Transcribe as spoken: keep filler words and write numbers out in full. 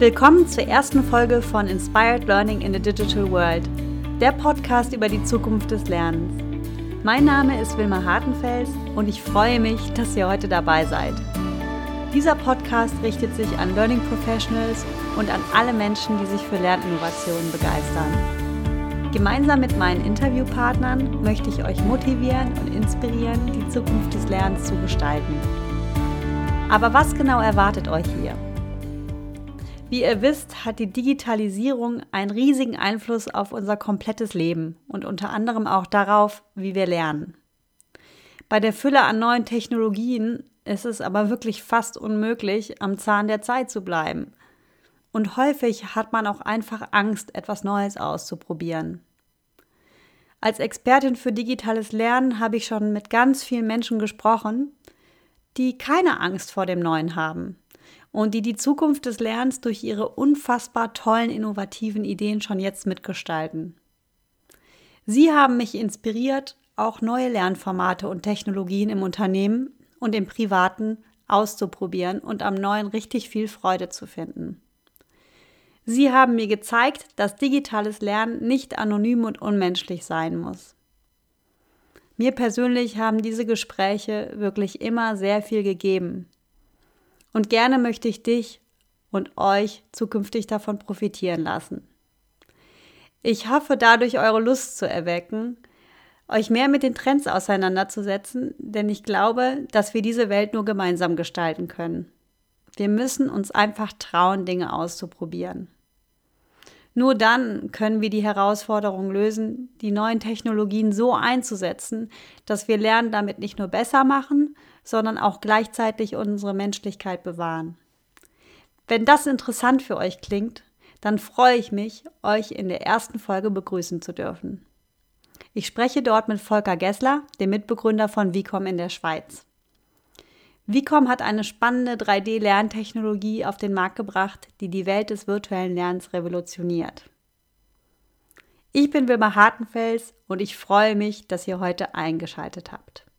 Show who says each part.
Speaker 1: Willkommen zur ersten Folge von Inspired Learning in the Digital World, der Podcast über die Zukunft des Lernens. Mein Name ist Wilma Hartenfels und ich freue mich, dass ihr heute dabei seid. Dieser Podcast richtet sich an Learning Professionals und an alle Menschen, die sich für Lerninnovationen begeistern. Gemeinsam mit meinen Interviewpartnern möchte ich euch motivieren und inspirieren, die Zukunft des Lernens zu gestalten. Aber was genau erwartet euch hier? Wie ihr wisst, hat die Digitalisierung einen riesigen Einfluss auf unser komplettes Leben und unter anderem auch darauf, wie wir lernen. Bei der Fülle an neuen Technologien ist es aber wirklich fast unmöglich, am Zahn der Zeit zu bleiben. Und häufig hat man auch einfach Angst, etwas Neues auszuprobieren. Als Expertin für digitales Lernen habe ich schon mit ganz vielen Menschen gesprochen, die keine Angst vor dem Neuen haben und die die Zukunft des Lernens durch ihre unfassbar tollen, innovativen Ideen schon jetzt mitgestalten. Sie haben mich inspiriert, auch neue Lernformate und Technologien im Unternehmen und im Privaten auszuprobieren und am Neuen richtig viel Freude zu finden. Sie haben mir gezeigt, dass digitales Lernen nicht anonym und unmenschlich sein muss. Mir persönlich haben diese Gespräche wirklich immer sehr viel gegeben. Und gerne möchte ich dich und euch zukünftig davon profitieren lassen. Ich hoffe, dadurch eure Lust zu erwecken, euch mehr mit den Trends auseinanderzusetzen, denn ich glaube, dass wir diese Welt nur gemeinsam gestalten können. Wir müssen uns einfach trauen, Dinge auszuprobieren. Nur dann können wir die Herausforderung lösen, die neuen Technologien so einzusetzen, dass wir Lernen damit nicht nur besser machen, sondern auch gleichzeitig unsere Menschlichkeit bewahren. Wenn das interessant für euch klingt, dann freue ich mich, euch in der ersten Folge begrüßen zu dürfen. Ich spreche dort mit Volker Gessler, dem Mitbegründer von Vicom in der Schweiz. Vicom hat eine spannende drei D Lerntechnologie auf den Markt gebracht, die die Welt des virtuellen Lernens revolutioniert. Ich bin Wilma Hartenfels und ich freue mich, dass ihr heute eingeschaltet habt.